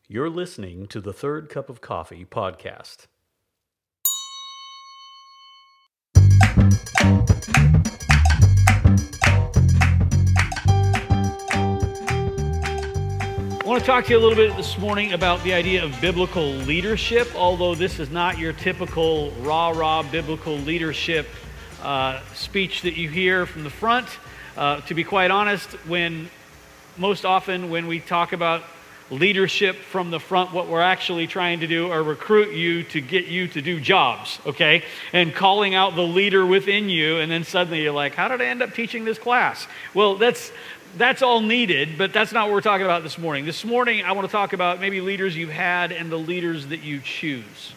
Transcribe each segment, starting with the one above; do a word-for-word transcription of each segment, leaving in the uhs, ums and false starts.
You're listening to the Third Cup of Coffee podcast. I want to talk to you a little bit this morning about the idea of biblical leadership, although this is not your typical rah-rah biblical leadership uh, speech that you hear from the front. Uh, to be quite honest, when most often when we talk about leadership from the front, what we're actually trying to do are recruit you to get you to do jobs, okay? And calling out the leader within you, and then suddenly you're like, how did I end up teaching this class? Well, that's that's all needed, but that's not what we're talking about this morning. This morning, I want to talk about maybe leaders you've had and the leaders that you choose.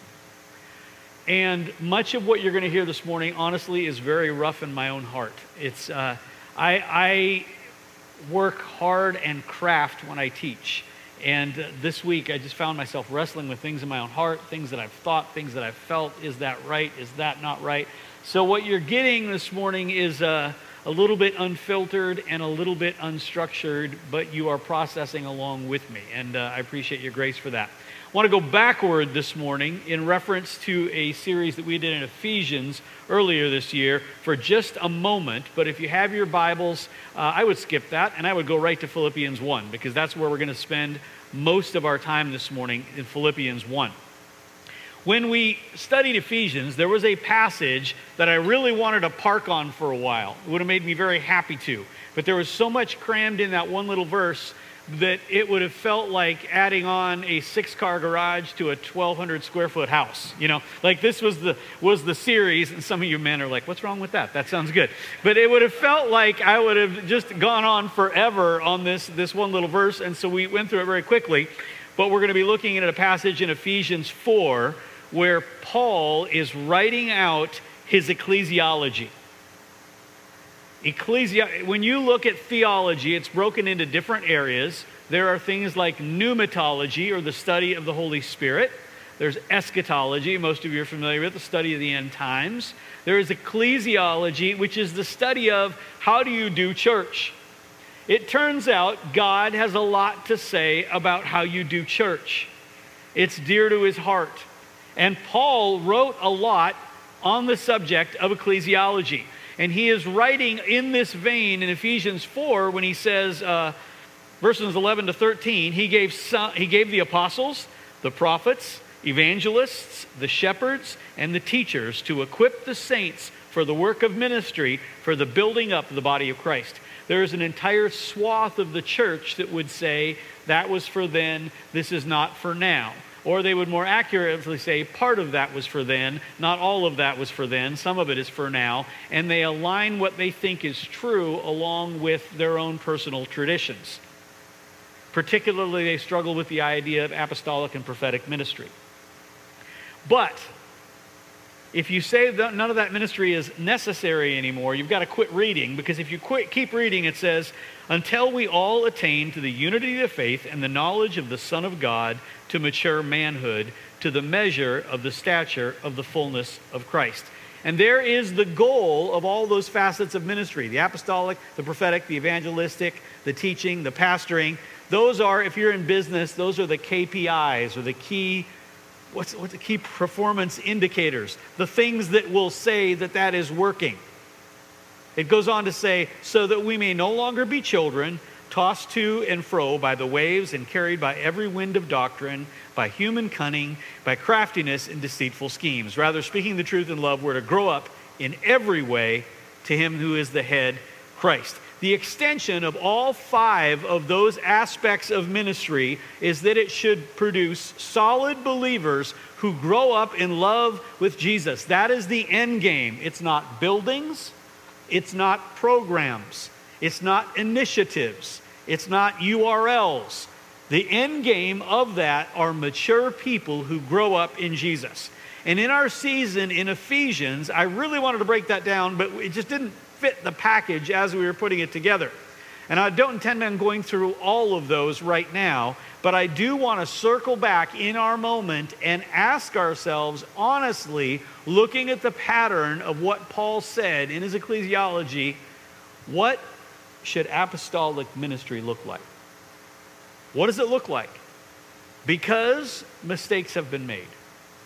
And much of what you're going to hear this morning, honestly, is very rough in my own heart. It's uh, I, I work hard and craft when I teach. And uh, this week, I just found myself wrestling with things in my own heart, things that I've thought, things that I've felt. Is that right? Is that not right? So what you're getting this morning is uh, a little bit unfiltered and a little bit unstructured, but you are processing along with me. And uh, I appreciate your grace for that. I want to go backward this morning in reference to a series that we did in Ephesians earlier this year for just a moment. But if you have your Bibles, uh, I would skip that and I would go right to Philippians one, because that's where we're going to spend most of our time this morning, in Philippians one. When we studied Ephesians, there was a passage that I really wanted to park on for a while. It would have made me very happy to. But there was so much crammed in that one little verse that it would have felt like adding on a six-car garage to a twelve hundred square foot house. You know, like this was the was the series, and some of you men are like, what's wrong with that? That sounds good. But it would have felt like I would have just gone on forever on this, this one little verse, and so we went through it very quickly. But we're going to be looking at a passage in Ephesians four where Paul is writing out his ecclesiology. Ecclesi- when you look at theology, it's broken into different areas. There are things like pneumatology, or the study of the Holy Spirit. There's eschatology, most of you are familiar with, the study of the end times. There is ecclesiology, which is the study of how do you do church. It turns out God has a lot to say about how you do church. It's dear to his heart. And Paul wrote a lot on the subject of ecclesiology. And he is writing in this vein in Ephesians four when he says, uh, verses eleven to thirteen, he gave, some, he gave the apostles, the prophets, evangelists, the shepherds, and the teachers to equip the saints for the work of ministry, for the building up of the body of Christ. There is an entire swath of the church that would say that was for then, this is not for now. Or they would more accurately say part of that was for then, not all of that was for then, some of it is for now, and they align what they think is true along with their own personal traditions. Particularly, they struggle with the idea of apostolic and prophetic ministry. But if you say that none of that ministry is necessary anymore, you've got to quit reading, because if you quit, keep reading, it says, until we all attain to the unity of the faith and the knowledge of the Son of God, to mature manhood, to the measure of the stature of the fullness of Christ. And there is the goal of all those facets of ministry, the apostolic, the prophetic, the evangelistic, the teaching, the pastoring. Those are, if you're in business, those are the K P Is, or the key What's, what's the key performance indicators? The things that will say that that is working. It goes on to say, so that we may no longer be children, tossed to and fro by the waves and carried by every wind of doctrine, by human cunning, by craftiness and deceitful schemes. Rather, speaking the truth in love, we're to grow up in every way to him who is the head, Christ. The extension of all five of those aspects of ministry is that it should produce solid believers who grow up in love with Jesus. That is the end game. It's not buildings. It's not programs. It's not initiatives. It's not U R Ls. The end game of that are mature people who grow up in Jesus. And in our season in Ephesians, I really wanted to break that down, but it just didn't fit the package as we were putting it together. And I don't intend on going through all of those right now, but I do want to circle back in our moment and ask ourselves honestly, looking at the pattern of what Paul said in his ecclesiology, what should apostolic ministry look like? What does it look like? Because mistakes have been made.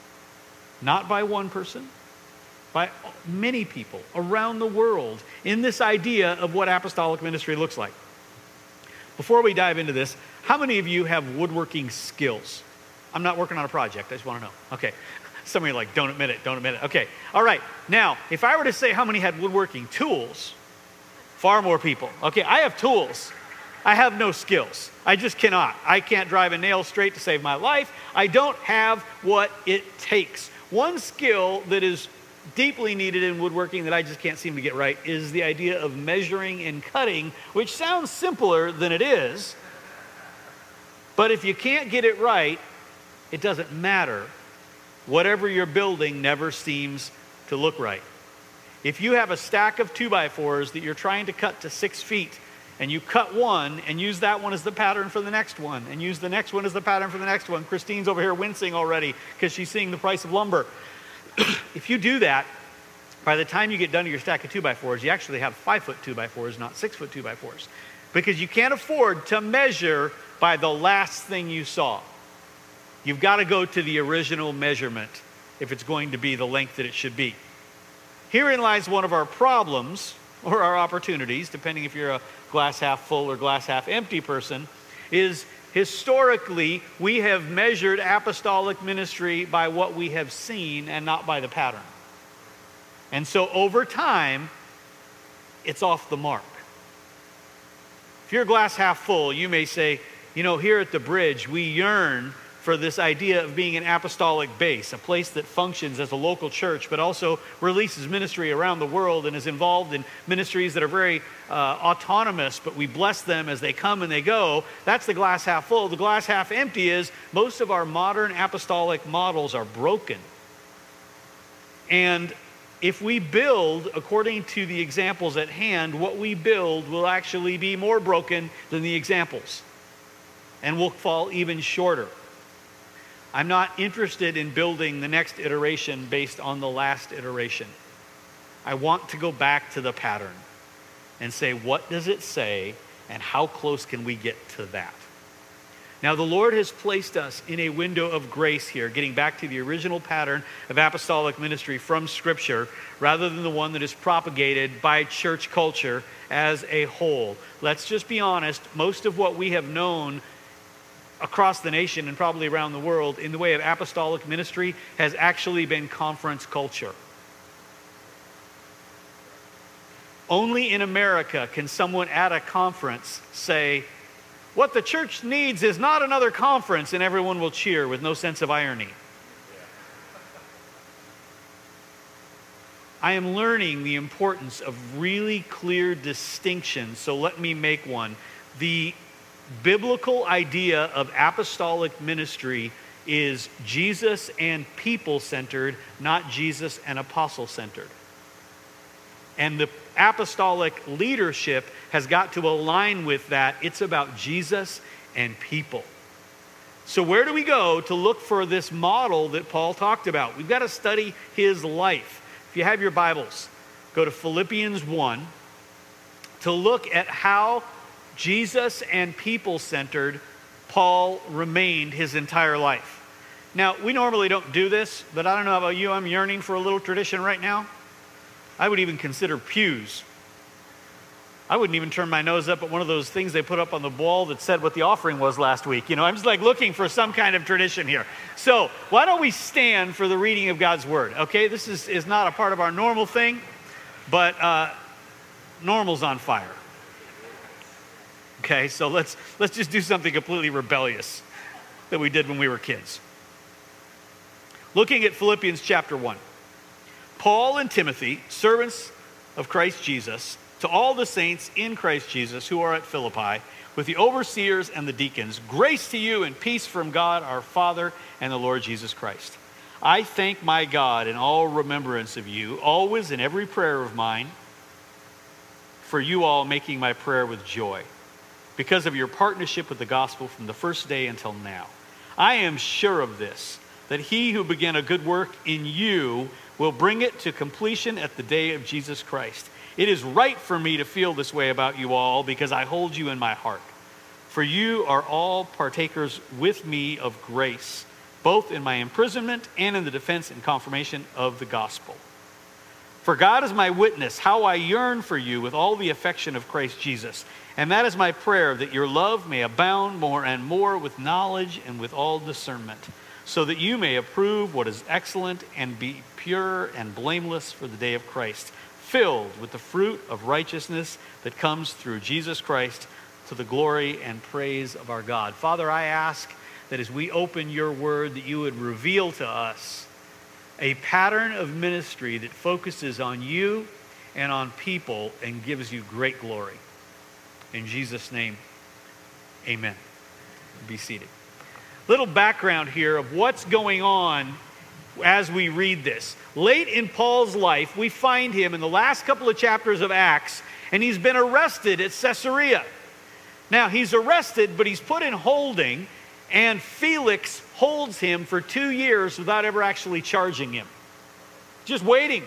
Not by one person, by many people around the world in this idea of what apostolic ministry looks like. Before we dive into this, how many of you have woodworking skills? I'm not working on a project, I just want to know. Okay. Some of you are like, don't admit it, don't admit it. Okay. All right. Now, if I were to say how many had woodworking tools, far more people. Okay, I have tools. I have no skills. I just cannot. I can't drive a nail straight to save my life. I don't have what it takes. One skill that is deeply needed in woodworking that I just can't seem to get right is the idea of measuring and cutting, which sounds simpler than it is. But if you can't get it right, it doesn't matter. Whatever you're building never seems to look right. If you have a stack of two by fours that you're trying to cut to six feet, and you cut one and use that one as the pattern for the next one, and use the next one as the pattern for the next one. Christine's over here wincing already because she's seeing the price of lumber. If you do that, by the time you get done to your stack of two by fours, you actually have five foot two by fours, not six foot two by fours. Because you can't afford to measure by the last thing you saw. You've got to go to the original measurement if it's going to be the length that it should be. Herein lies one of our problems, or our opportunities, depending if you're a glass half full or glass half empty person, is historically we have measured apostolic ministry by what we have seen and not by the pattern. And so over time, it's off the mark. If you're glass half full, you may say, you know, here at the Bridge, we yearn for this idea of being an apostolic base, a place that functions as a local church, but also releases ministry around the world and is involved in ministries that are very uh, autonomous, but we bless them as they come and they go. That's the glass half full. The glass half empty is most of our modern apostolic models are broken. And if we build according to the examples at hand, what we build will actually be more broken than the examples and will fall even shorter. I'm not interested in building the next iteration based on the last iteration. I want to go back to the pattern and say, what does it say and how close can we get to that? Now, the Lord has placed us in a window of grace here, getting back to the original pattern of apostolic ministry from Scripture, rather than the one that is propagated by church culture as a whole. Let's just be honest, most of what we have known across the nation and probably around the world in the way of apostolic ministry has actually been conference culture. Only in America can someone at a conference say, what the church needs is not another conference, and everyone will cheer with no sense of irony. I am learning the importance of really clear distinctions, so let me make one. The biblical idea of apostolic ministry is Jesus and people-centered, not Jesus and apostle-centered. And the apostolic leadership has got to align with that. It's about Jesus and people. So where do we go to look for this model that Paul talked about? We've got to study his life. If you have your Bibles, go to Philippians one to look at how Jesus and people-centered Paul remained his entire life. Now, we normally don't do this, but I don't know about you, I'm yearning for a little tradition right now. I would even consider pews. I wouldn't even turn my nose up at one of those things they put up on the wall that said what the offering was last week. You know, I'm just like looking for some kind of tradition here. So why don't we stand for the reading of God's Word, okay? This is, is not a part of our normal thing, but uh, normal's on fire. Okay, so let's let's just do something completely rebellious that we did when we were kids. Looking at Philippians chapter one. Paul and Timothy, servants of Christ Jesus, to all the saints in Christ Jesus who are at Philippi, with the overseers and the deacons, grace to you and peace from God our Father and the Lord Jesus Christ. I thank my God in all remembrance of you, always in every prayer of mine, for you all making my prayer with joy, because of your partnership with the gospel from the first day until now. I am sure of this, that he who began a good work in you will bring it to completion at the day of Jesus Christ. It is right for me to feel this way about you all because I hold you in my heart. For you are all partakers with me of grace, both in my imprisonment and in the defense and confirmation of the gospel. For God is my witness, how I yearn for you with all the affection of Christ Jesus. And that is my prayer, that your love may abound more and more with knowledge and with all discernment, so that you may approve what is excellent and be pure and blameless for the day of Christ, filled with the fruit of righteousness that comes through Jesus Christ, to the glory and praise of our God. Father, I ask that as we open your word, that you would reveal to us a pattern of ministry that focuses on you and on people and gives you great glory. In Jesus' name, amen. Be seated. Little background here of what's going on as we read this. Late in Paul's life, we find him in the last couple of chapters of Acts, and he's been arrested at Caesarea. Now, he's arrested, but he's put in holding, and Felix holds him for two years without ever actually charging him. Just waiting.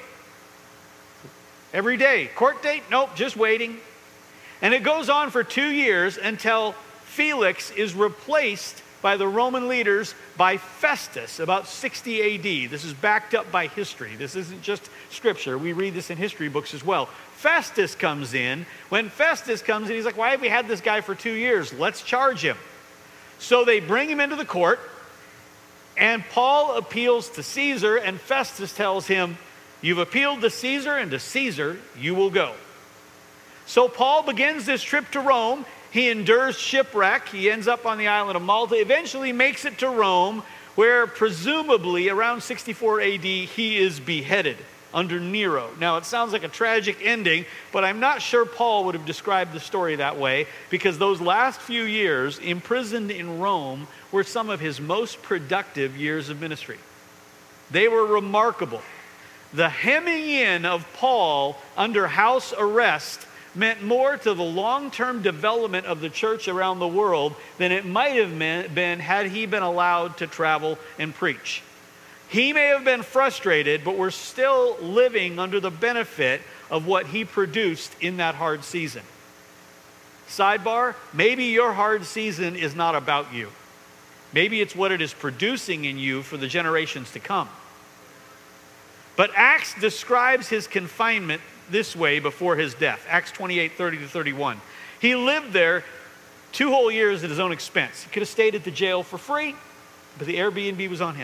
Every day. Court date? Nope, just waiting. And it goes on for two years until Felix is replaced by the Roman leaders by Festus, about sixty A D. This is backed up by history. This isn't just scripture. We read this in history books as well. Festus comes in. When Festus comes in, he's like, why have we had this guy for two years? Let's charge him. So they bring him into the court, and Paul appeals to Caesar, and Festus tells him, you've appealed to Caesar, and to Caesar you will go. So Paul begins this trip to Rome. He endures shipwreck. He ends up on the island of Malta, eventually makes it to Rome, where presumably around sixty-four A D he is beheaded under Nero. Now, it sounds like a tragic ending, but I'm not sure Paul would have described the story that way, because those last few years imprisoned in Rome were some of his most productive years of ministry. They were remarkable. The hemming in of Paul under house arrest meant more to the long-term development of the church around the world than it might have been had he been allowed to travel and preach. He may have been frustrated, but we're still living under the benefit of what he produced in that hard season. Sidebar, maybe your hard season is not about you. Maybe it's what it is producing in you for the generations to come. But Acts describes his confinement this way before his death. Acts twenty-eight, thirty to thirty-one. He lived there two whole years at his own expense. He could have stayed at the jail for free, but the Airbnb was on him.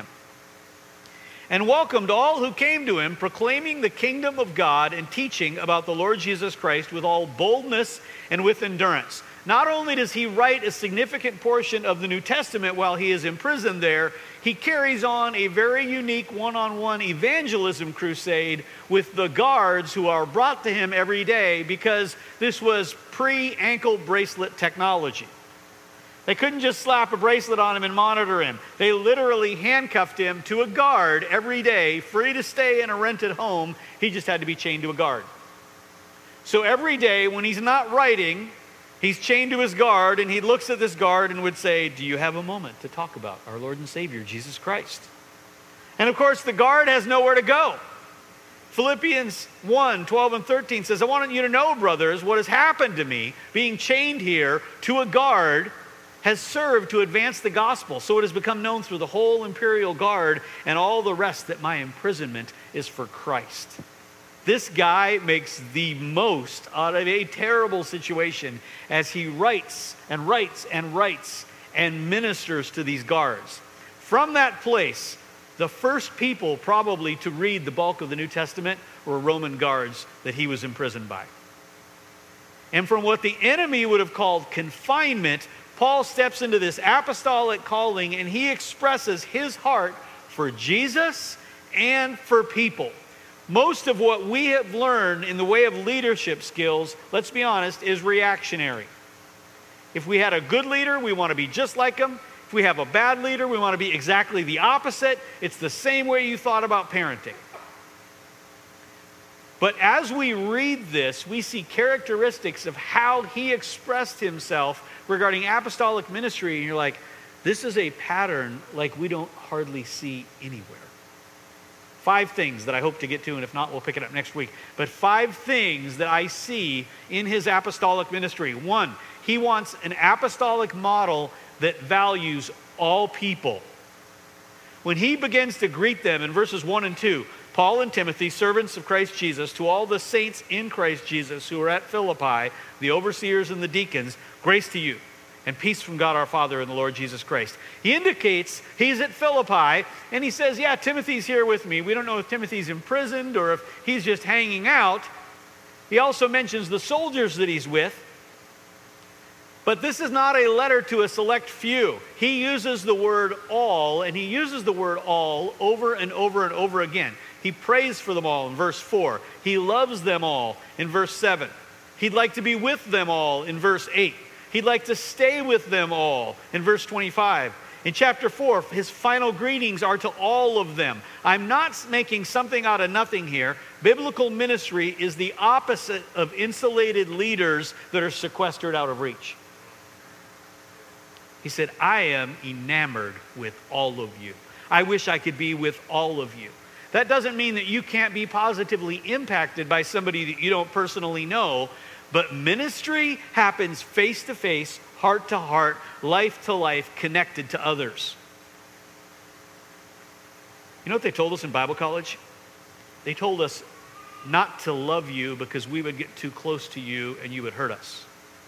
And welcomed all who came to him, proclaiming the kingdom of God and teaching about the Lord Jesus Christ with all boldness and with endurance. Not only does he write a significant portion of the New Testament while he is imprisoned there, he carries on a very unique one-on-one evangelism crusade with the guards who are brought to him every day, because this was pre-ankle bracelet technology. They couldn't just slap a bracelet on him and monitor him. They literally handcuffed him to a guard every day, free to stay in a rented home. He just had to be chained to a guard. So every day when he's not writing, he's chained to his guard, and he looks at this guard and would say, do you have a moment to talk about our Lord and Savior, Jesus Christ? And of course, the guard has nowhere to go. Philippians one, twelve and thirteen says, I want you to know, brothers, what has happened to me, being chained here to a guard, has served to advance the gospel. So it has become known through the whole imperial guard and all the rest that my imprisonment is for Christ. This guy makes the most out of a terrible situation as he writes and writes and writes and ministers to these guards. From that place, the first people probably to read the bulk of the New Testament were Roman guards that he was imprisoned by. And from what the enemy would have called confinement, Paul steps into this apostolic calling, and he expresses his heart for Jesus and for people. Most of what we have learned in the way of leadership skills, let's be honest, is reactionary. If we had a good leader, we want to be just like him. If we have a bad leader, we want to be exactly the opposite. It's the same way you thought about parenting. But as we read this, we see characteristics of how he expressed himself regarding apostolic ministry, and you're like, this is a pattern like we don't hardly see anywhere. Five things that I hope to get to, and if not, we'll pick it up next week. But five things that I see in his apostolic ministry. One, He wants an apostolic model that values all people. When he begins to greet them in verses one and two, Paul and Timothy, servants of Christ Jesus, to all the saints in Christ Jesus who are at Philippi, the overseers and the deacons, grace to you and peace from God our Father and the Lord Jesus Christ. He indicates he's at Philippi, and he says, yeah, Timothy's here with me. We don't know if Timothy's imprisoned or if he's just hanging out. He also mentions the soldiers that he's with. But this is not a letter to a select few. He uses the word all, and he uses the word all over and over and over again. He prays for them all in verse four. He loves them all in verse seven. He'd like to be with them all in verse eight. He'd like to stay with them all in verse twenty-five. In chapter four, his final greetings are to all of them. I'm not making something out of nothing here. Biblical ministry is the opposite of insulated leaders that are sequestered out of reach. He said, I am enamored with all of you. I wish I could be with all of you. That doesn't mean that you can't be positively impacted by somebody that you don't personally know, but ministry happens face to face, heart to heart, life to life, connected to others. You know what they told us in Bible college? They told us not to love you because we would get too close to you and you would hurt us.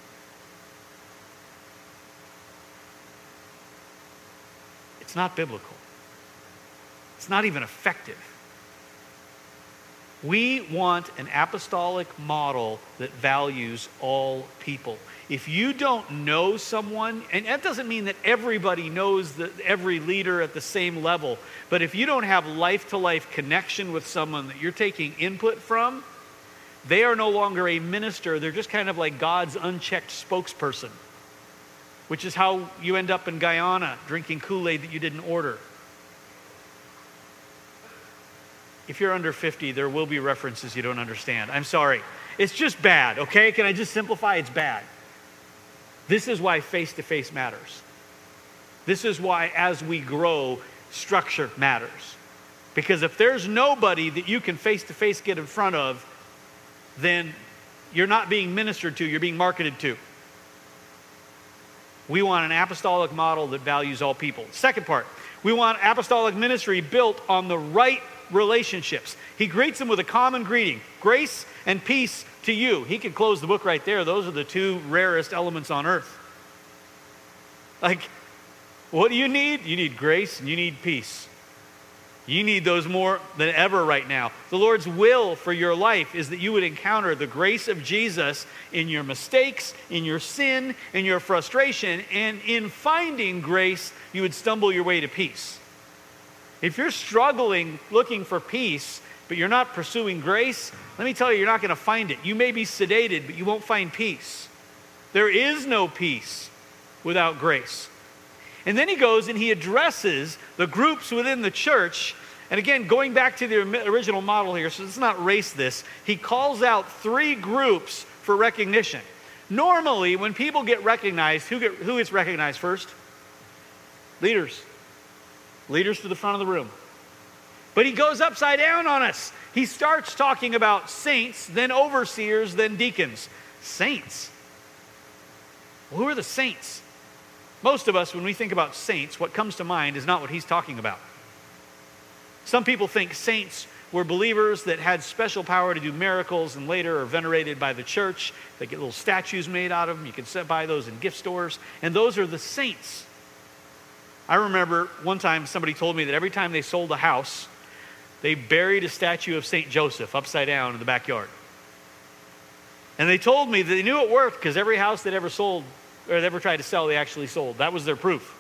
It's not biblical. It's not even effective. We want an apostolic model that values all people. If you don't know someone, and that doesn't mean that everybody knows the, every leader at the same level, but if you don't have life-to-life connection with someone that you're taking input from, they are no longer a minister. They're just kind of like God's unchecked spokesperson, which is how you end up in Guyana drinking Kool-Aid that you didn't order. If you're under fifty, there will be references you don't understand. I'm sorry. It's just bad, okay? Can I just simplify? It's bad. This is why face-to-face matters. This is why, as we grow, structure matters. Because if there's nobody that you can face-to-face get in front of, then you're not being ministered to, you're being marketed to. We want an apostolic model that values all people. Second part, we want apostolic ministry built on the right relationships. He greets them with a common greeting, grace and peace to you. He could close the book right there. Those are the two rarest elements on earth. Like, what do you need? You need grace and you need peace. You need those more than ever right now. The Lord's will for your life is that you would encounter the grace of Jesus in your mistakes, in your sin, in your frustration, and in finding grace, you would stumble your way to peace. If you're struggling looking for peace, but you're not pursuing grace, let me tell you, you're not going to find it. You may be sedated, but you won't find peace. There is no peace without grace. And then he goes and he addresses the groups within the church. And again, going back to the original model here, so let's not race this. He calls out three groups for recognition. Normally, when people get recognized, who, get, who gets recognized first? Leaders. Leaders to the front of the room. But he goes upside down on us. He starts talking about saints, then overseers, then deacons. Saints. Well, who are the saints? Most of us, when we think about saints, what comes to mind is not what he's talking about. Some people think saints were believers that had special power to do miracles and later are venerated by the church. They get little statues made out of them. You can buy those in gift stores. And those are the saints. I remember one time somebody told me that every time they sold a house, they buried a statue of Saint Joseph upside down in the backyard. And they told me that they knew it worked because every house they'd ever sold or they ever tried to sell, they actually sold. That was their proof.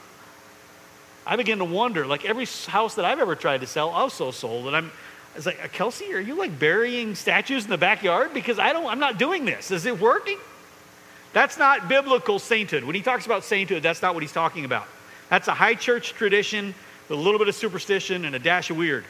I began to wonder, like every house that I've ever tried to sell also sold. And I'm, I was like, Kelsey, are you like burying statues in the backyard? Because I don't, I'm not doing this. Is it working? That's not biblical sainthood. When he talks about sainthood, that's not what he's talking about. That's a high church tradition with a little bit of superstition and a dash of weird.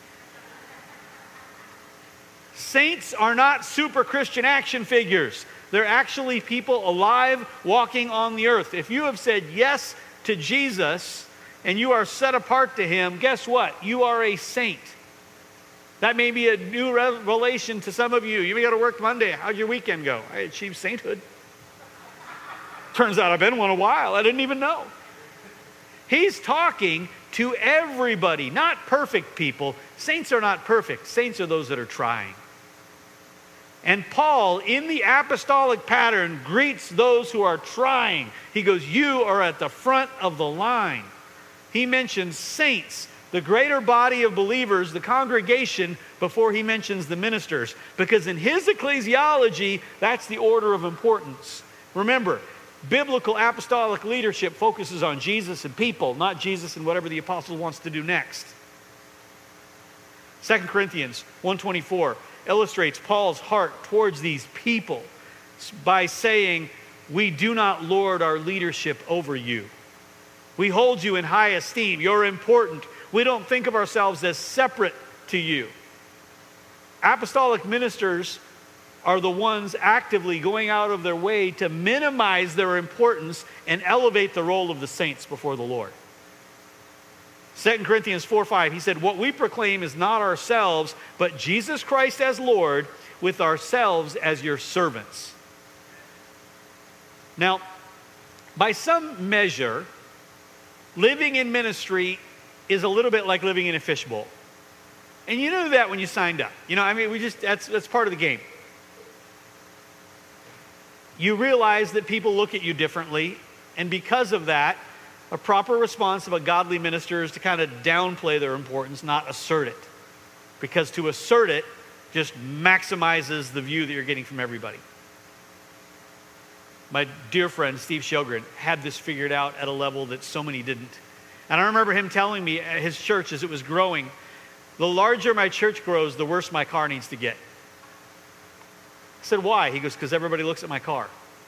Saints are not super Christian action figures. They're actually people alive walking on the earth. If you have said yes to Jesus and you are set apart to him, guess what? You are a saint. That may be a new revelation to some of you. You may go to work Monday. How'd your weekend go? I achieved sainthood. Turns out I've been one a while. I didn't even know. He's talking to everybody, not perfect people. Saints are not perfect. Saints are those that are trying. And Paul, in the apostolic pattern, greets those who are trying. He goes, you are at the front of the line. He mentions saints, the greater body of believers, the congregation, before he mentions the ministers. Because in his ecclesiology, that's the order of importance. Remember, biblical apostolic leadership focuses on Jesus and people, not Jesus and whatever the apostle wants to do next. Second Corinthians one twenty-four illustrates Paul's heart towards these people by saying, we do not lord our leadership over you. We hold you in high esteem. You're important. We don't think of ourselves as separate to you. Apostolic ministers are the ones actively going out of their way to minimize their importance and elevate the role of the saints before the Lord. Second Corinthians four five, he said, what we proclaim is not ourselves, but Jesus Christ as Lord, with ourselves as your servants. Now, by some measure, living in ministry is a little bit like living in a fishbowl. And you knew that when you signed up. You know, I mean, we just, that's, that's part of the game. You realize that people look at you differently, and because of that, a proper response of a godly minister is to kind of downplay their importance, not assert it. Because to assert it just maximizes the view that you're getting from everybody. My dear friend, Steve Sjogren, had this figured out at a level that so many didn't. And I remember him telling me at his church as it was growing, the larger my church grows, the worse my car needs to get. I said, why? He goes, because everybody looks at my car.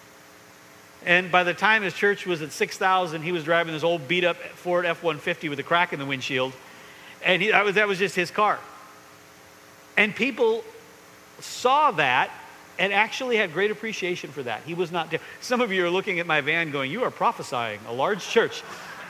And by the time his church was at six thousand, he was driving this old beat-up Ford F one fifty with a crack in the windshield. And he, that, was, that was just his car. And people saw that and actually had great appreciation for that. He was not... Some of you are looking at my van going, you are prophesying a large church.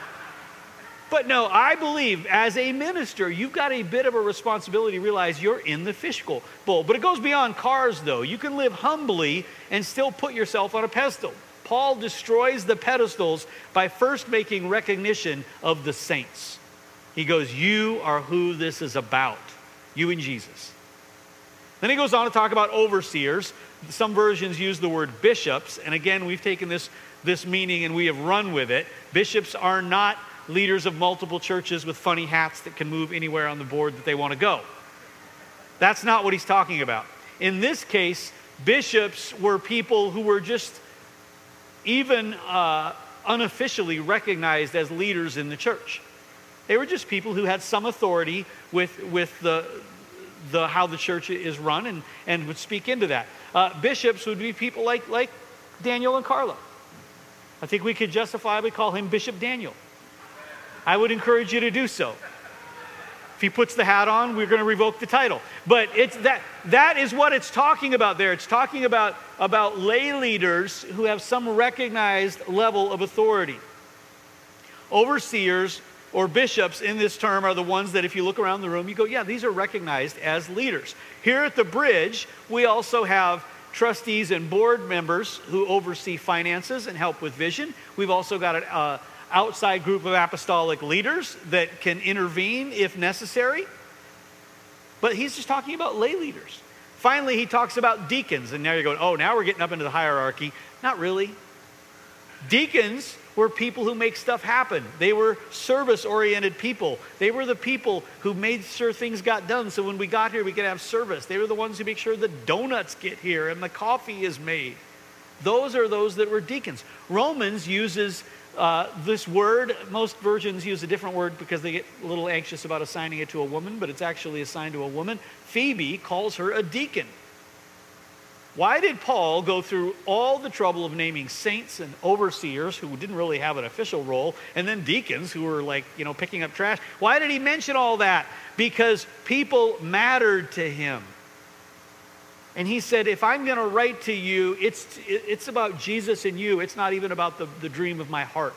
But no, I believe as a minister, you've got a bit of a responsibility to realize you're in the fishbowl. But it goes beyond cars, though. You can live humbly and still put yourself on a pedestal. Paul destroys the pedestals by first making recognition of the saints. He goes, you are who this is about. You and Jesus. Then he goes on to talk about overseers. Some versions use the word bishops. And again, we've taken this, this meaning and we have run with it. Bishops are not leaders of multiple churches with funny hats that can move anywhere on the board that they want to go. That's not what he's talking about. In this case, bishops were people who were just even uh, unofficially recognized as leaders in the church. They were just people who had some authority with, with the, the, how the church is run and, and would speak into that. Uh, bishops would be people like, like Daniel and Carla. I think we could justifiably call him Bishop Daniel. I would encourage you to do so. If he puts the hat on, we're going to revoke the title. But it's that, that is what it's talking about there. It's talking about, about lay leaders who have some recognized level of authority. Overseers or bishops in this term are the ones that if you look around the room, you go, yeah, these are recognized as leaders. Here at the Bridge, we also have trustees and board members who oversee finances and help with vision. We've also got an uh, outside group of apostolic leaders that can intervene if necessary. But he's just talking about lay leaders. Finally, he talks about deacons. And now you're going, oh, now we're getting up into the hierarchy. Not really. Deacons were people who make stuff happen. They were service-oriented people. They were the people who made sure things got done. So when we got here, we could have service. They were the ones who make sure the donuts get here and the coffee is made. Those are those that were deacons. Romans uses Uh, this word, most versions use a different word because they get a little anxious about assigning it to a woman, but it's actually assigned to a woman. Phoebe calls her a deacon. Why did Paul go through all the trouble of naming saints and overseers who didn't really have an official role, and then deacons who were like, you know, picking up trash? Why did he mention all that? Because people mattered to him. And he said, if I'm going to write to you, it's, it's about Jesus and you. It's not even about the, the dream of my heart.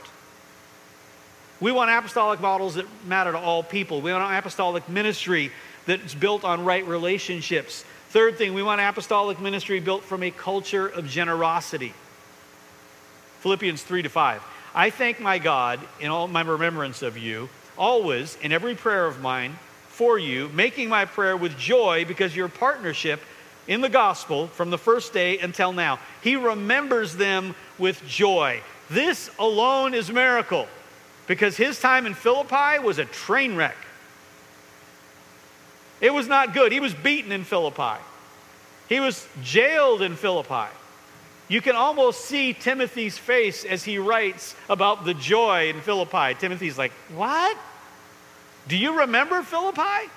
We want apostolic models that matter to all people. We want an apostolic ministry that's built on right relationships. Third thing, we want apostolic ministry built from a culture of generosity. Philippians three to five. I thank my God in all my remembrance of you, always in every prayer of mine for you, making my prayer with joy because your partnership in the gospel from the first day until now. He remembers them with joy. This alone is a miracle because his time in Philippi was a train wreck. It was not good. He was beaten in Philippi. He was jailed in Philippi. You can almost see Timothy's face as he writes about the joy in Philippi. Timothy's like, what? Do you remember Philippi?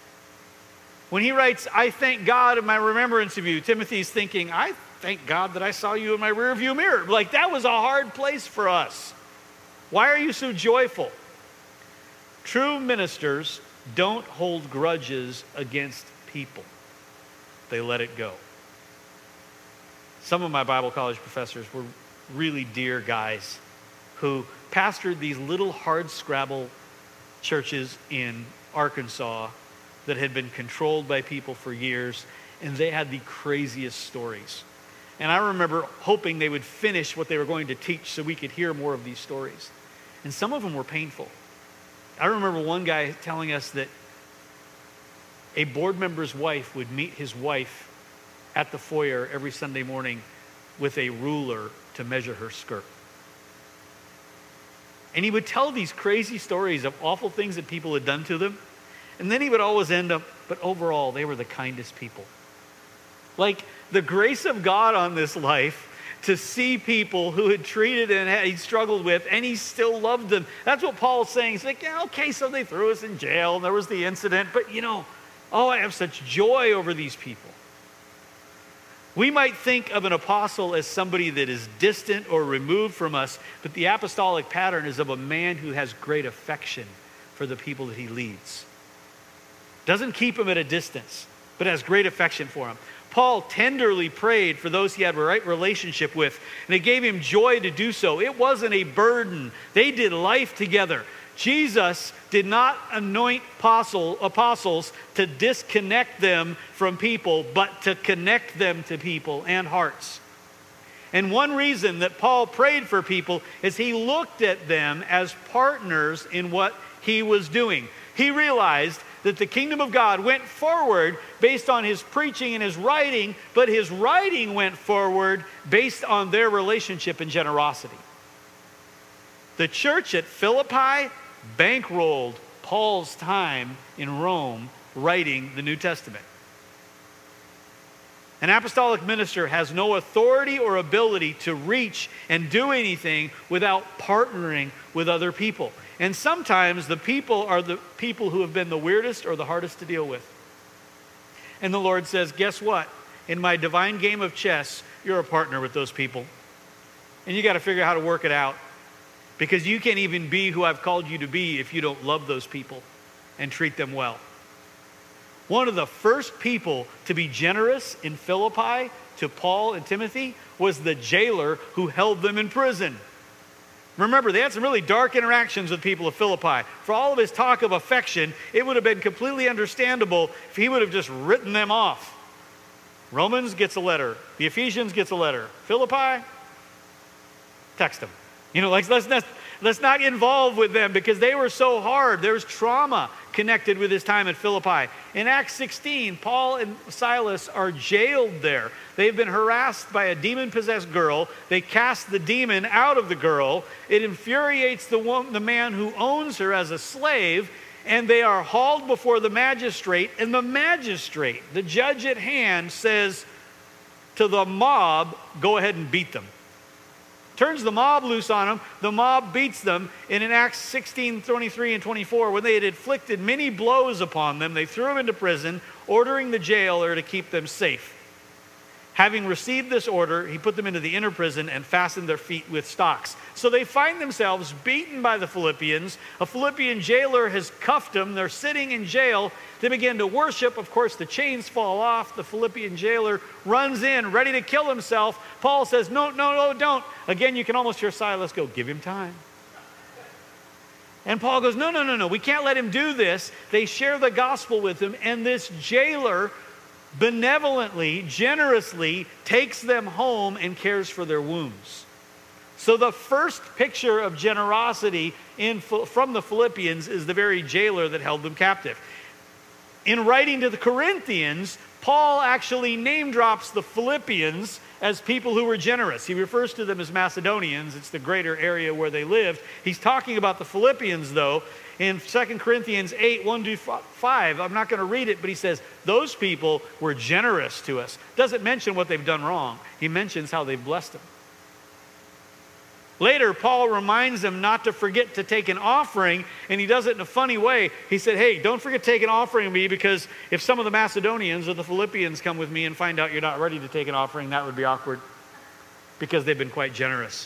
When he writes, I thank God in my remembrance of you, Timothy's thinking, I thank God that I saw you in my rearview mirror. Like, that was a hard place for us. Why are you so joyful? True ministers don't hold grudges against people. They let it go. Some of my Bible college professors were really dear guys who pastored these little hardscrabble churches in Arkansas that had been controlled by people for years, and they had the craziest stories. And I remember hoping they would finish what they were going to teach so we could hear more of these stories. And some of them were painful. I remember one guy telling us that a board member's wife would meet his wife at the foyer every Sunday morning with a ruler to measure her skirt. And he would tell these crazy stories of awful things that people had done to them. And then he would always end up, but overall, they were the kindest people. Like the grace of God on this life to see people who had treated and had, he struggled with, and he still loved them. That's what Paul's saying. He's like, yeah, okay, so they threw us in jail, and there was the incident, but you know, oh, I have such joy over these people. We might think of an apostle as somebody that is distant or removed from us, but the apostolic pattern is of a man who has great affection for the people that he leads. Doesn't keep him at a distance, but has great affection for him. Paul tenderly prayed for those he had a right relationship with, and it gave him joy to do so. It wasn't a burden. They did life together. Jesus did not anoint apostle, apostles to disconnect them from people, but to connect them to people and hearts. And one reason that Paul prayed for people is he looked at them as partners in what he was doing. He realized that the kingdom of God went forward based on his preaching and his writing, but his writing went forward based on their relationship and generosity. The church at Philippi bankrolled Paul's time in Rome writing the New Testament. An apostolic minister has no authority or ability to reach and do anything without partnering with other people. And sometimes the people are the people who have been the weirdest or the hardest to deal with. And the Lord says, guess what? In my divine game of chess, you're a partner with those people. And you got to figure out how to work it out. Because you can't even be who I've called you to be if you don't love those people and treat them well. One of the first people to be generous in Philippi to Paul and Timothy was the jailer who held them in prison. Remember, they had some really dark interactions with people of Philippi. For all of his talk of affection, it would have been completely understandable if he would have just written them off. Romans gets a letter. The Ephesians gets a letter. Philippi, text them. You know, like, let's not, let's not get involved with them because they were so hard. There's trauma connected with his time at Philippi. In Acts sixteen, Paul and Silas are jailed there. They've been harassed by a demon-possessed girl. They cast the demon out of the girl. It infuriates the, woman, the man who owns her as a slave, and they are hauled before the magistrate. And the magistrate, the judge at hand, says to the mob, go ahead and beat them. Turns the mob loose on them. The mob beats them. And in Acts sixteen, twenty-three and twenty-four, when they had inflicted many blows upon them, they threw them into prison, ordering the jailer to keep them safe. Having received this order, he put them into the inner prison and fastened their feet with stocks. So they find themselves beaten by the Philippians. A Philippian jailer has cuffed them. They're sitting in jail. They begin to worship. Of course, the chains fall off. The Philippian jailer runs in, ready to kill himself. Paul says, no, no, no, don't. Again, you can almost hear Silas go, give him time. And Paul goes, no, no, no, no. We can't let him do this. They share the gospel with him. And this jailer benevolently, generously takes them home and cares for their wounds. So the first picture of generosity in, from the Philippians is the very jailer that held them captive. In writing to the Corinthians, Paul actually name drops the Philippians as people who were generous. He refers to them as Macedonians. It's the greater area where they lived. He's talking about the Philippians, though, in Second Corinthians eight, one to five. I'm not going to read it, but he says, those people were generous to us. Doesn't mention what they've done wrong. He mentions how they've blessed them. Later, Paul reminds them not to forget to take an offering, and he does it in a funny way. He said, hey, don't forget to take an offering of me, because if some of the Macedonians or the Philippians come with me and find out you're not ready to take an offering, that would be awkward, because they've been quite generous.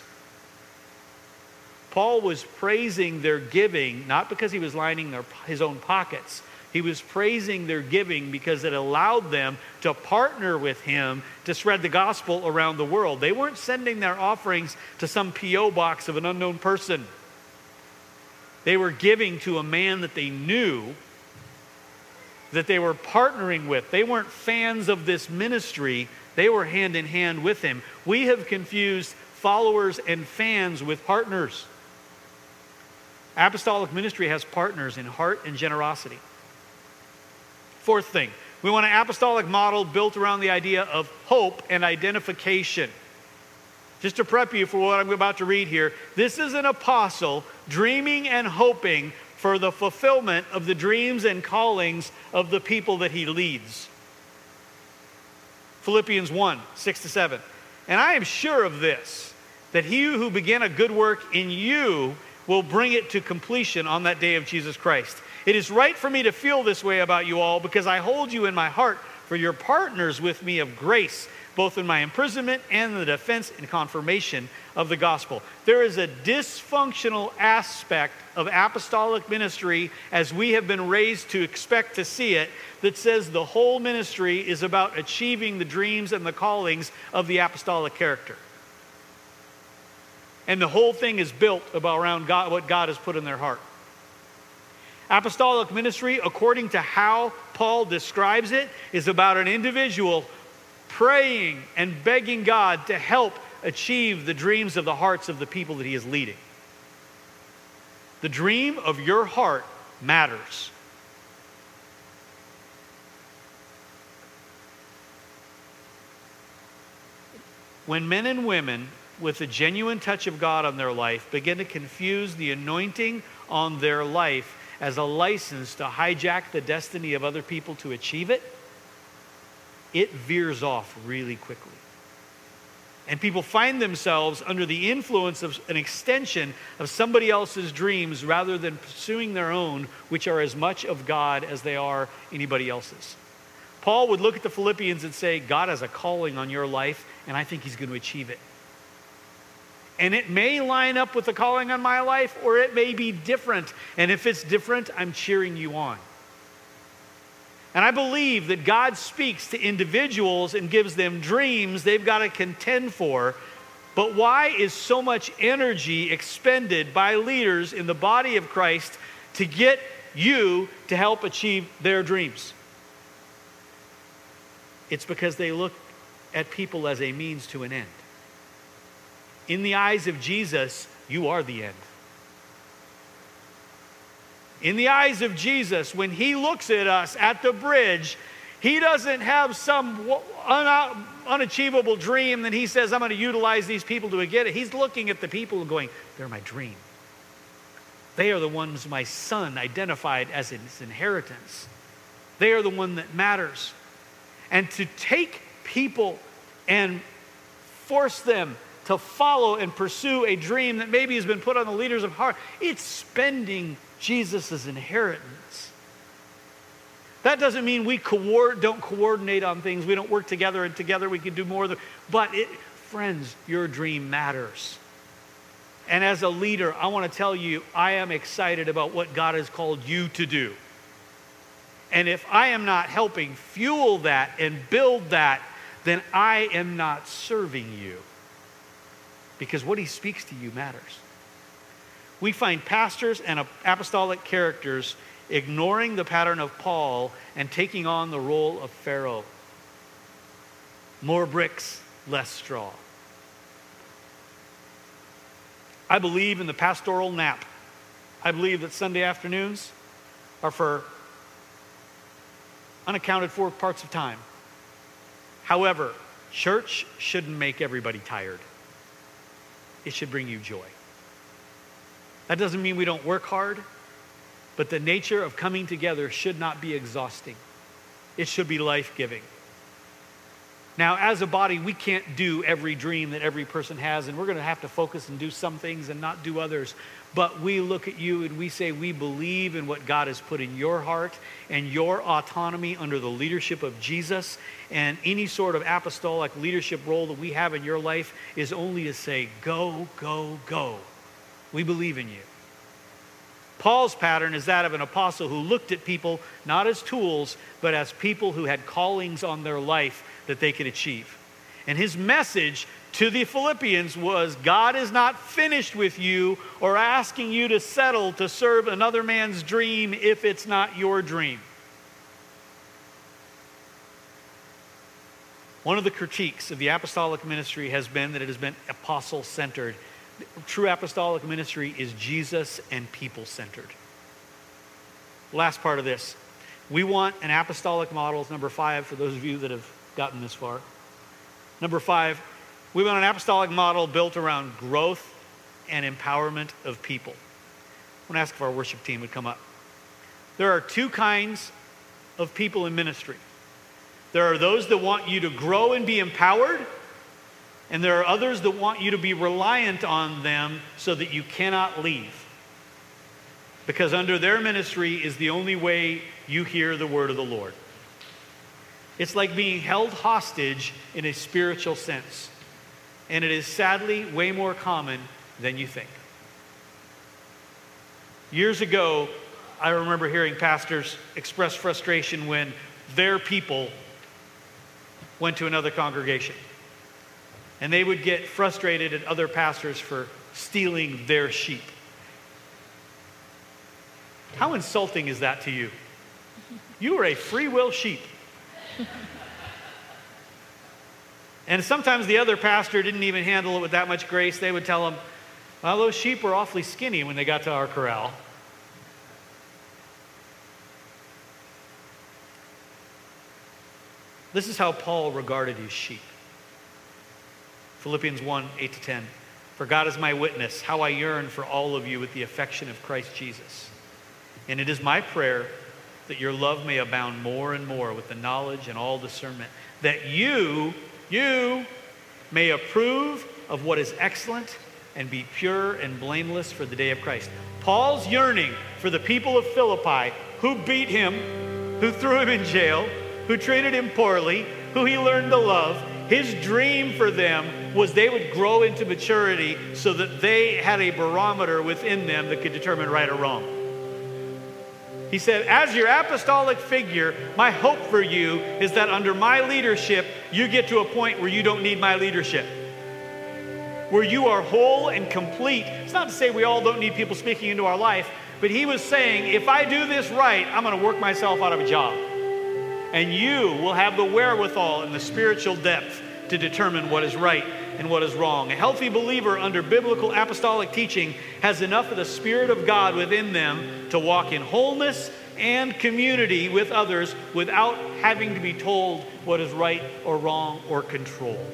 Paul was praising their giving, not because he was lining their, his own pockets. He was praising their giving because it allowed them to partner with him to spread the gospel around the world. They weren't sending their offerings to some P O box of an unknown person. They were giving to a man that they knew, that they were partnering with. They weren't fans of this ministry. They were hand in hand with him. We have confused followers and fans with partners. Apostolic ministry has partners in heart and generosity. Fourth thing, we want an apostolic model built around the idea of hope and identification. Just to prep you for what I'm about to read here, this is an apostle dreaming and hoping for the fulfillment of the dreams and callings of the people that he leads. Philippians one, six to seven. And I am sure of this, that he who began a good work in you will bring it to completion on that day of Jesus Christ. It is right for me to feel this way about you all, because I hold you in my heart, for you're partners with me of grace, both in my imprisonment and in the defense and confirmation of the gospel. There is a dysfunctional aspect of apostolic ministry, as we have been raised to expect to see it, that says the whole ministry is about achieving the dreams and the callings of the apostolic character. And the whole thing is built about around God, what God has put in their heart. Apostolic ministry, according to how Paul describes it, is about an individual praying and begging God to help achieve the dreams of the hearts of the people that he is leading. The dream of your heart matters. When men and women with a genuine touch of God on their life begin to confuse the anointing on their life as a license to hijack the destiny of other people to achieve it, it veers off really quickly. And people find themselves under the influence of an extension of somebody else's dreams rather than pursuing their own, which are as much of God as they are anybody else's. Paul would look at the Philippians and say, God has a calling on your life, and I think he's going to achieve it. And it may line up with the calling on my life, or it may be different. And if it's different, I'm cheering you on. And I believe that God speaks to individuals and gives them dreams they've got to contend for. But why is so much energy expended by leaders in the body of Christ to get you to help achieve their dreams? It's because they look at people as a means to an end. In the eyes of Jesus, you are the end. In the eyes of Jesus, when he looks at us at the bridge, he doesn't have some un- unachievable dream that he says, I'm going to utilize these people to get it. He's looking at the people and going, they're my dream. They are the ones my son identified as his inheritance. They are the one that matters. And to take people and force them to follow and pursue a dream that maybe has been put on the leaders of heart, it's spending Jesus' inheritance. That doesn't mean we co- don't coordinate on things. We don't work together, and together we can do more. Than, but it, friends, your dream matters. And as a leader, I want to tell you, I am excited about what God has called you to do. And if I am not helping fuel that and build that, then I am not serving you. Because what he speaks to you matters. We find pastors and apostolic characters ignoring the pattern of Paul and taking on the role of Pharaoh. More bricks, less straw. I believe in the pastoral nap. I believe that Sunday afternoons are for unaccounted for parts of time. However, church shouldn't make everybody tired. It should bring you joy. That doesn't mean we don't work hard, but the nature of coming together should not be exhausting. It should be life-giving. Now, as a body, we can't do every dream that every person has, and we're going to have to focus and do some things and not do others. But we look at you and we say we believe in what God has put in your heart and your autonomy under the leadership of Jesus, and any sort of apostolic leadership role that we have in your life is only to say, go, go, go. We believe in you. Paul's pattern is that of an apostle who looked at people not as tools, but as people who had callings on their life that they could achieve. And his message to the Philippians was, God is not finished with you or asking you to settle to serve another man's dream if it's not your dream. One of the critiques of the apostolic ministry has been that it has been apostle-centered. True apostolic ministry is Jesus and people-centered. Last part of this. We want an apostolic model, it's number five for those of you that have gotten this far. Number five, we want an apostolic model built around growth and empowerment of people. I'm going to ask if our worship team would come up. There are two kinds of people in ministry. There are those that want you to grow and be empowered, and there are others that want you to be reliant on them so that you cannot leave. Because under their ministry is the only way you hear the word of the Lord. It's like being held hostage in a spiritual sense. And it is sadly way more common than you think. Years ago, I remember hearing pastors express frustration when their people went to another congregation. And they would get frustrated at other pastors for stealing their sheep. How insulting is that to you? You are a free will sheep. And sometimes the other pastor didn't even handle it with that much grace. They would tell him, well, those sheep were awfully skinny when they got to our corral. This is how Paul regarded his sheep. Philippians one, eight to ten. For God is my witness, how I yearn for all of you with the affection of Christ Jesus. And it is my prayer that your love may abound more and more with the knowledge and all discernment, that you, you may approve of what is excellent and be pure and blameless for the day of Christ. Paul's yearning for the people of Philippi who beat him, who threw him in jail, who treated him poorly, who he learned to love. His dream for them was they would grow into maturity so that they had a barometer within them that could determine right or wrong. He said, as your apostolic figure, my hope for you is that under my leadership, you get to a point where you don't need my leadership. Where you are whole and complete. It's not to say we all don't need people speaking into our life, but he was saying, if I do this right, I'm going to work myself out of a job. And you will have the wherewithal and the spiritual depth to determine what is right and what is wrong. A healthy believer under biblical apostolic teaching has enough of the Spirit of God within them to walk in wholeness and community with others without having to be told what is right or wrong or controlled.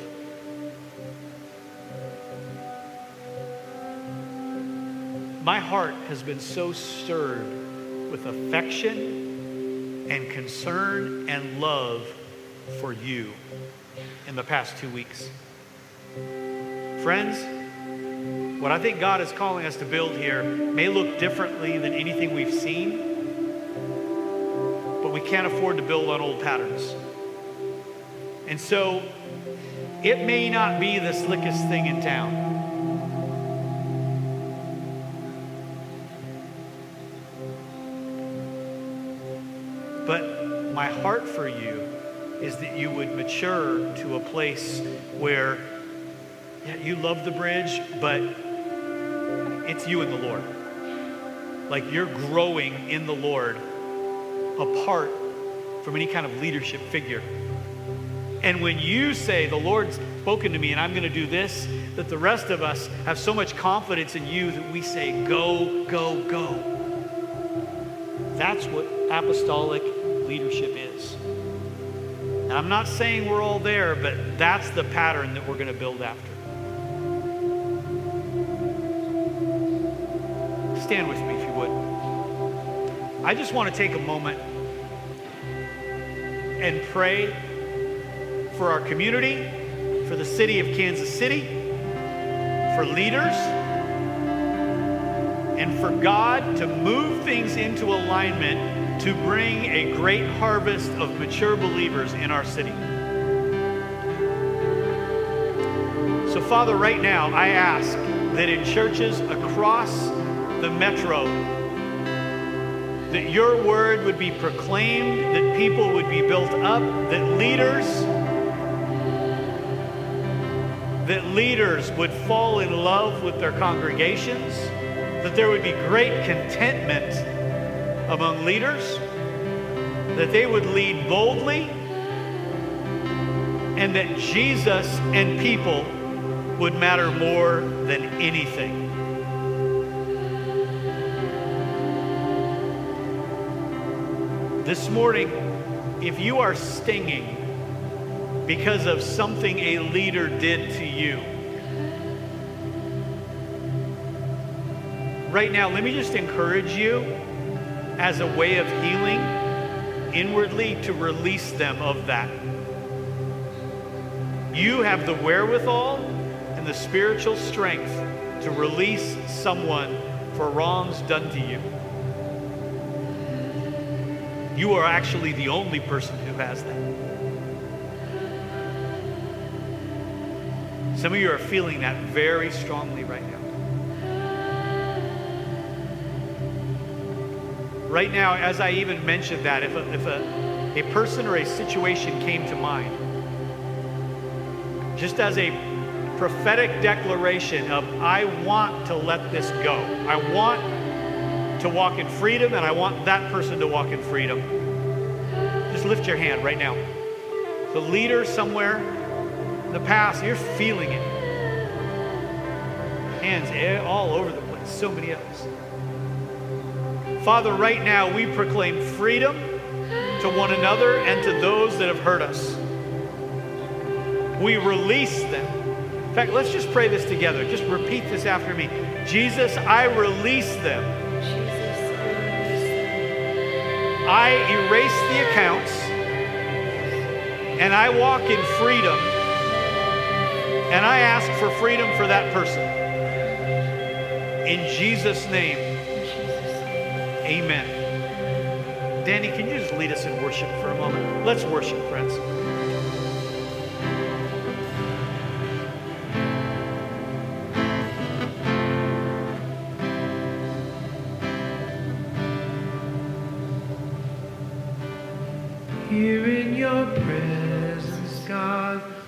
My heart has been so stirred with affection and concern and love for you in the past two weeks. Friends, what I think God is calling us to build here may look differently than anything we've seen, but we can't afford to build on old patterns. And so, it may not be the slickest thing in town. But my heart for you is that you would mature to a place where yeah, you love the bridge, but it's you and the Lord. Like you're growing in the Lord apart from any kind of leadership figure. And when you say, the Lord's spoken to me and I'm going to do this, that the rest of us have so much confidence in you that we say, go, go, go. That's what apostolic leadership is. And I'm not saying we're all there, but that's the pattern that we're going to build after. Stand with me if you would. I just want to take a moment and pray for our community, for the city of Kansas City, for leaders, and for God to move things into alignment to bring a great harvest of mature believers in our city. So, Father, right now, I ask that in churches across the metro, that your word would be proclaimed, that people would be built up, that leaders, that leaders would fall in love with their congregations, that there would be great contentment among leaders, that they would lead boldly, and that Jesus and people would matter more than anything. This morning, if you are stinging because of something a leader did to you, right now, let me just encourage you as a way of healing inwardly to release them of that. You have the wherewithal and the spiritual strength to release someone for wrongs done to you. You are actually the only person who has that. Some of you are feeling that very strongly right now. Right now, as I even mentioned that, if a, if a, a person or a situation came to mind, just as a prophetic declaration of, I want to let this go. I want to walk in freedom, and I want that person to walk in freedom. Just lift your hand right now. The leader somewhere in the past, you're feeling it. Hands all over the place, so many of us. Father, right now we proclaim freedom to one another and to those that have hurt us. We release them. In fact, let's just pray this together. Just repeat this after me. Jesus, I release them. I erase the accounts, and I walk in freedom, and I ask for freedom for that person. In Jesus' name, amen. Danny, can you just lead us in worship for a moment? Let's worship, friends. Here in your presence, God,